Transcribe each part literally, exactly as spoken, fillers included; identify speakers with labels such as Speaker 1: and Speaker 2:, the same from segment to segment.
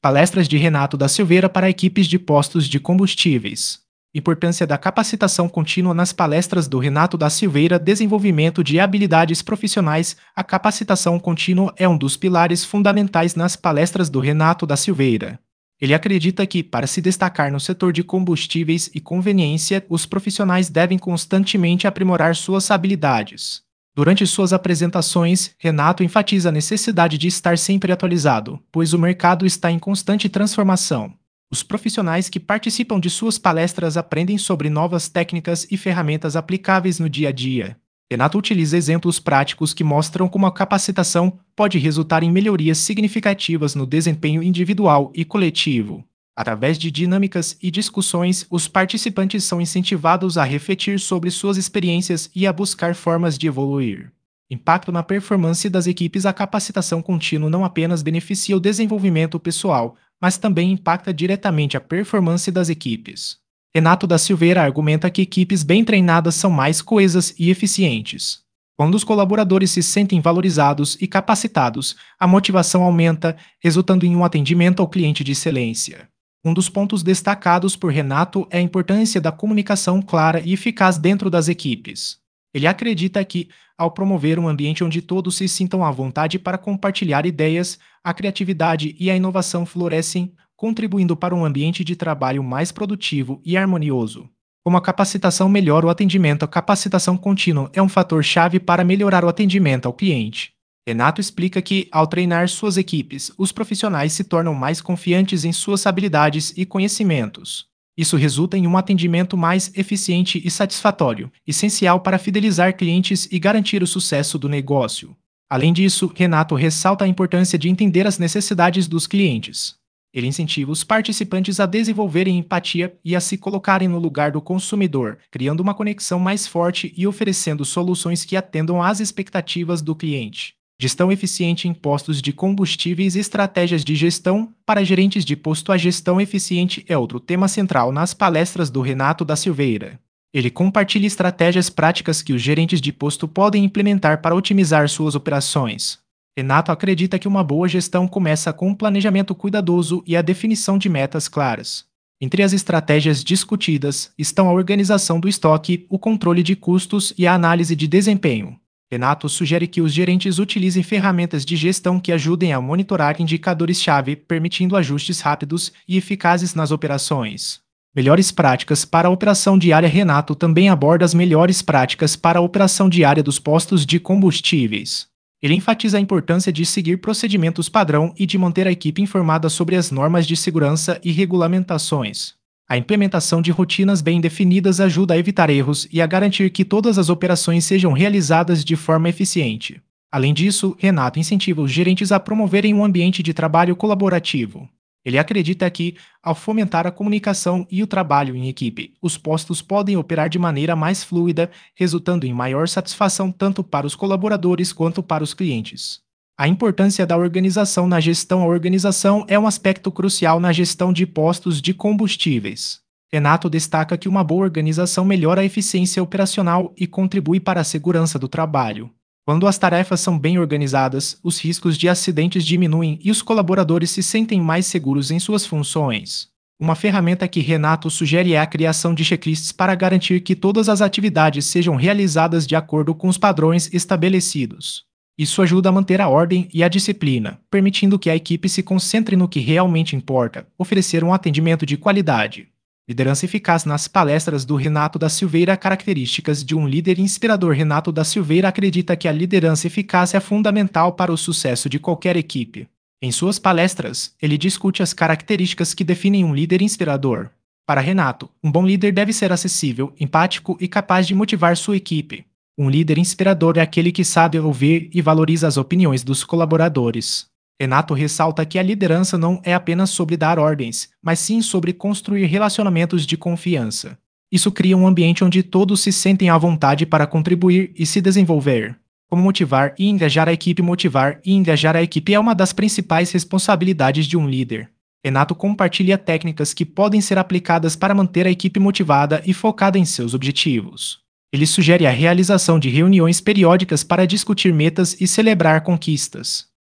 Speaker 1: Palestras de Renato da Silveira para equipes de postos de combustíveis. Importância da capacitação contínua nas palestras do Renato da Silveira. Desenvolvimento de habilidades profissionais. A capacitação contínua é um dos pilares fundamentais nas palestras do Renato da Silveira. Ele acredita que, para se destacar no setor de combustíveis e conveniência, os profissionais devem constantemente aprimorar suas habilidades. Durante suas apresentações, Renato enfatiza a necessidade de estar sempre atualizado, pois o mercado está em constante transformação. Os profissionais que participam de suas palestras aprendem sobre novas técnicas e ferramentas aplicáveis no dia a dia. Renato utiliza exemplos práticos que mostram como a capacitação pode resultar em melhorias significativas no desempenho individual e coletivo. Através de dinâmicas e discussões, os participantes são incentivados a refletir sobre suas experiências e a buscar formas de evoluir. Impacto na performance das equipes. A capacitação contínua não apenas beneficia o desenvolvimento pessoal, mas também impacta diretamente a performance das equipes. Renato da Silveira argumenta que equipes bem treinadas são mais coesas e eficientes. Quando os colaboradores se sentem valorizados e capacitados, a motivação aumenta, resultando em um atendimento ao cliente de excelência. Um dos pontos destacados por Renato é a importância da comunicação clara e eficaz dentro das equipes. Ele acredita que, ao promover um ambiente onde todos se sintam à vontade para compartilhar ideias, a criatividade e a inovação florescem, contribuindo para um ambiente de trabalho mais produtivo e harmonioso. Como a capacitação melhora o atendimento, a capacitação contínua é um fator-chave para melhorar o atendimento ao cliente. Renato explica que, ao treinar suas equipes, os profissionais se tornam mais confiantes em suas habilidades e conhecimentos. Isso resulta em um atendimento mais eficiente e satisfatório, essencial para fidelizar clientes e garantir o sucesso do negócio. Além disso, Renato ressalta a importância de entender as necessidades dos clientes. Ele incentiva os participantes a desenvolverem empatia e a se colocarem no lugar do consumidor, criando uma conexão mais forte e oferecendo soluções que atendam às expectativas do cliente. Gestão eficiente em postos de combustíveis e estratégias de gestão para gerentes de posto. A gestão eficiente é outro tema central nas palestras do Renato da Silveira. Ele compartilha estratégias práticas que os gerentes de posto podem implementar para otimizar suas operações. Renato acredita que uma boa gestão começa com um planejamento cuidadoso e a definição de metas claras. Entre as estratégias discutidas estão a organização do estoque, o controle de custos e a análise de desempenho. Renato sugere que os gerentes utilizem ferramentas de gestão que ajudem a monitorar indicadores-chave, permitindo ajustes rápidos e eficazes nas operações. Melhores práticas para a operação diária. Renato também aborda as melhores práticas para a operação diária dos postos de combustíveis. Ele enfatiza a importância de seguir procedimentos padrão e de manter a equipe informada sobre as normas de segurança e regulamentações. A implementação de rotinas bem definidas ajuda a evitar erros e a garantir que todas as operações sejam realizadas de forma eficiente. Além disso, Renato incentiva os gerentes a promoverem um ambiente de trabalho colaborativo. Ele acredita que, ao fomentar a comunicação e o trabalho em equipe, os postos podem operar de maneira mais fluida, resultando em maior satisfação tanto para os colaboradores quanto para os clientes. A importância da organização na gestão. A organização é um aspecto crucial na gestão de postos de combustíveis. Renato destaca que uma boa organização melhora a eficiência operacional e contribui para a segurança do trabalho. Quando as tarefas são bem organizadas, os riscos de acidentes diminuem e os colaboradores se sentem mais seguros em suas funções. Uma ferramenta que Renato sugere é a criação de checklists para garantir que todas as atividades sejam realizadas de acordo com os padrões estabelecidos. Isso ajuda a manter a ordem e a disciplina, permitindo que a equipe se concentre no que realmente importa, oferecer um atendimento de qualidade. Liderança eficaz. Nas palestras do Renato da Silveira. Características de um líder inspirador. Renato da Silveira acredita que a liderança eficaz é fundamental para o sucesso de qualquer equipe. Em suas palestras, ele discute as características que definem um líder inspirador. Para Renato, um bom líder deve ser acessível, empático e capaz de motivar sua equipe. Um líder inspirador é aquele que sabe ouvir e valoriza as opiniões dos colaboradores. Renato ressalta que a liderança não é apenas sobre dar ordens, mas sim sobre construir relacionamentos de confiança. Isso cria um ambiente onde todos se sentem à vontade para contribuir e se desenvolver. Como motivar e engajar a equipe. Motivar e engajar a equipe é uma das principais responsabilidades de um líder. Renato compartilha técnicas que podem ser aplicadas para manter a equipe motivada e focada em seus objetivos. Ele sugere a realização de reuniões periódicas para discutir metas e celebrar conquistas.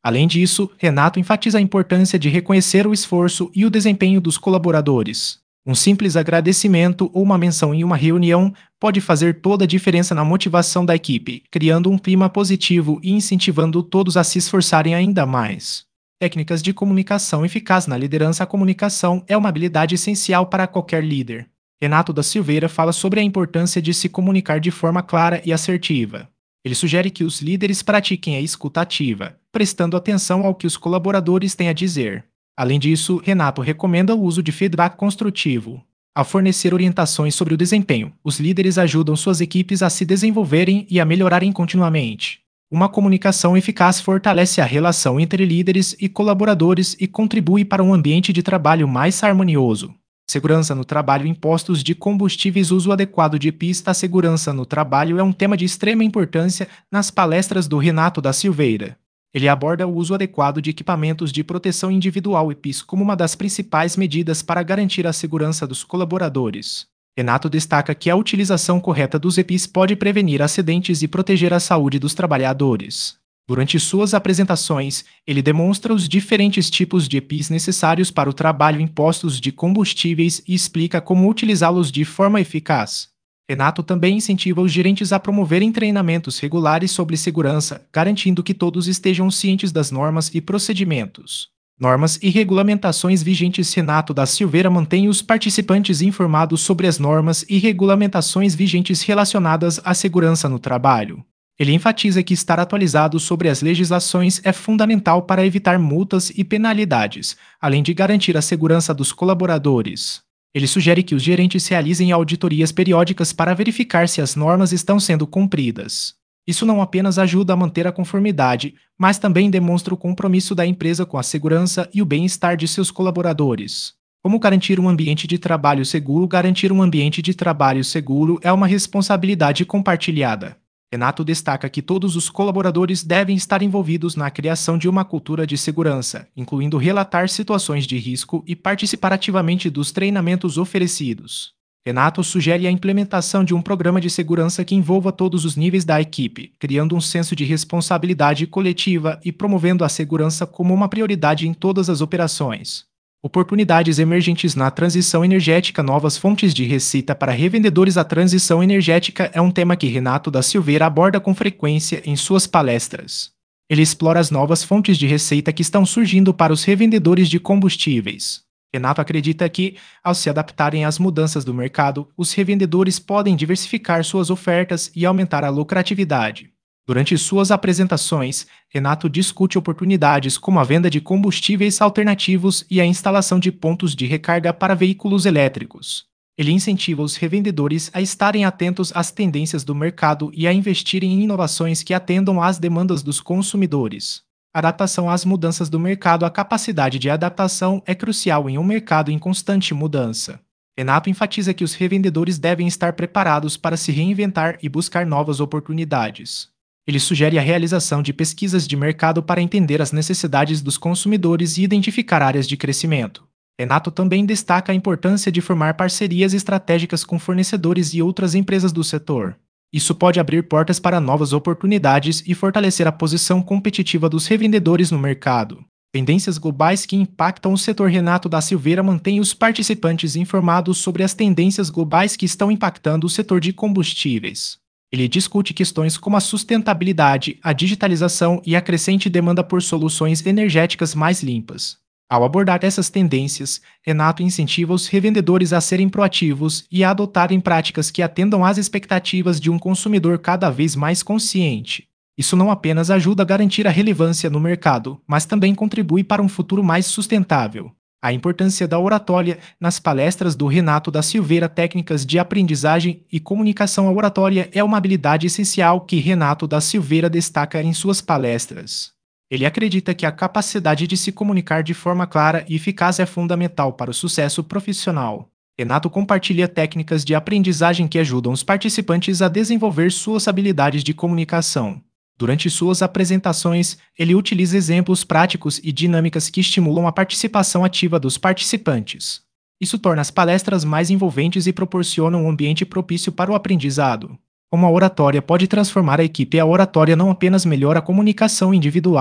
Speaker 1: Além disso, Renato enfatiza a importância de reconhecer o esforço e o desempenho dos colaboradores. Um simples agradecimento ou uma menção em uma reunião pode fazer toda a diferença na motivação da equipe, criando um clima positivo e incentivando todos a se esforçarem ainda mais. Técnicas de comunicação eficaz na liderança. A comunicação é uma habilidade essencial para qualquer líder. Renato da Silveira fala sobre a importância de se comunicar de forma clara e assertiva. Ele sugere que os líderes pratiquem a escuta ativa, prestando atenção ao que os colaboradores têm a dizer. Além disso, Renato recomenda o uso de feedback construtivo. Ao fornecer orientações sobre o desempenho, os líderes ajudam suas equipes a se desenvolverem e a melhorarem continuamente. Uma comunicação eficaz fortalece a relação entre líderes e colaboradores e contribui para um ambiente de trabalho mais harmonioso. Segurança no trabalho. Em postos de combustíveis. Uso adequado de E P Is. A segurança no trabalho é um tema de extrema importância nas palestras do Renato da Silveira. Ele aborda o uso adequado de equipamentos de proteção individual E P Is como uma das principais medidas para garantir a segurança dos colaboradores. Renato destaca que a utilização correta dos E P Is pode prevenir acidentes e proteger a saúde dos trabalhadores. Durante suas apresentações, ele demonstra os diferentes tipos de E P Is necessários para o trabalho em postos de combustíveis e explica como utilizá-los de forma eficaz. Renato também incentiva os gerentes a promoverem treinamentos regulares sobre segurança, garantindo que todos estejam cientes das normas e procedimentos. Normas e regulamentações vigentes. Renato da Silveira mantém os participantes informados sobre as normas e regulamentações vigentes relacionadas à segurança no trabalho. Ele enfatiza que estar atualizado sobre as legislações é fundamental para evitar multas e penalidades, além de garantir a segurança dos colaboradores. Ele sugere que os gerentes realizem auditorias periódicas para verificar se as normas estão sendo cumpridas. Isso não apenas ajuda a manter a conformidade, mas também demonstra o compromisso da empresa com a segurança e o bem-estar de seus colaboradores. Como garantir um ambiente de trabalho seguro? Garantir um ambiente de trabalho seguro é uma responsabilidade compartilhada. Renato destaca que todos os colaboradores devem estar envolvidos na criação de uma cultura de segurança, incluindo relatar situações de risco e participar ativamente dos treinamentos oferecidos. Renato sugere a implementação de um programa de segurança que envolva todos os níveis da equipe, criando um senso de responsabilidade coletiva e promovendo a segurança como uma prioridade em todas as operações. Oportunidades emergentes na transição energética. Novas fontes de receita para revendedores. A transição energética é um tema que Renato da Silveira aborda com frequência em suas palestras. Ele explora as novas fontes de receita que estão surgindo para os revendedores de combustíveis. Renato acredita que, ao se adaptarem às mudanças do mercado, os revendedores podem diversificar suas ofertas e aumentar a lucratividade. Durante suas apresentações, Renato discute oportunidades como a venda de combustíveis alternativos e a instalação de pontos de recarga para veículos elétricos. Ele incentiva os revendedores a estarem atentos às tendências do mercado e a investirem em inovações que atendam às demandas dos consumidores. Adaptação às mudanças do mercado. A capacidade de adaptação é crucial em um mercado em constante mudança. Renato enfatiza que os revendedores devem estar preparados para se reinventar e buscar novas oportunidades. Ele sugere a realização de pesquisas de mercado para entender as necessidades dos consumidores e identificar áreas de crescimento. Renato também destaca a importância de formar parcerias estratégicas com fornecedores e outras empresas do setor. Isso pode abrir portas para novas oportunidades e fortalecer a posição competitiva dos revendedores no mercado. Tendências globais que impactam o setor. Renato da Silveira mantém os participantes informados sobre as tendências globais que estão impactando o setor de combustíveis. Ele discute questões como a sustentabilidade, a digitalização e a crescente demanda por soluções energéticas mais limpas. Ao abordar essas tendências, Renato incentiva os revendedores a serem proativos e a adotarem práticas que atendam às expectativas de um consumidor cada vez mais consciente. Isso não apenas ajuda a garantir a relevância no mercado, mas também contribui para um futuro mais sustentável. A importância da oratória. Nas palestras do Renato da Silveira, técnicas de aprendizagem e comunicação. A oratória é uma habilidade essencial que Renato da Silveira destaca em suas palestras. Ele acredita que a capacidade de se comunicar de forma clara e eficaz é fundamental para o sucesso profissional. Renato compartilha técnicas de aprendizagem que ajudam os participantes a desenvolver suas habilidades de comunicação. Durante suas apresentações, ele utiliza exemplos práticos e dinâmicas que estimulam a participação ativa dos participantes. Isso torna as palestras mais envolventes e proporciona um ambiente propício para o aprendizado. Como a oratória pode transformar a equipe. A oratória não apenas melhora a comunicação individual,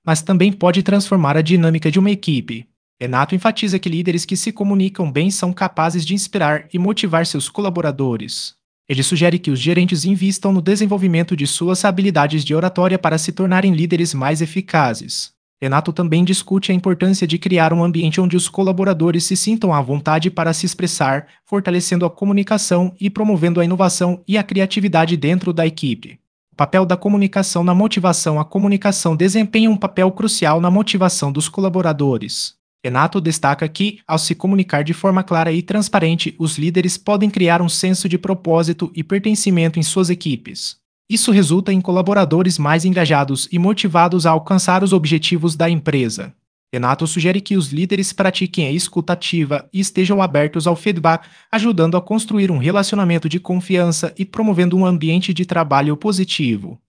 Speaker 1: mas também pode transformar a dinâmica de uma equipe. Renato enfatiza que líderes que se comunicam bem são capazes de inspirar e motivar seus colaboradores. Ele sugere que os gerentes invistam no desenvolvimento de suas habilidades de oratória para se tornarem líderes mais eficazes. Renato também discute a importância de criar um ambiente onde os colaboradores se sintam à vontade para se expressar, fortalecendo a comunicação e promovendo a inovação e a criatividade dentro da equipe. O papel da comunicação na motivação. A comunicação desempenha um papel crucial na motivação dos colaboradores. Renato destaca que, ao se comunicar de forma clara e transparente, os líderes podem criar um senso de propósito e pertencimento em suas equipes. Isso resulta em colaboradores mais engajados e motivados a alcançar os objetivos da empresa. Renato sugere que os líderes pratiquem a escuta ativa e estejam abertos ao feedback, ajudando a construir um relacionamento de confiança e promovendo um ambiente de trabalho positivo.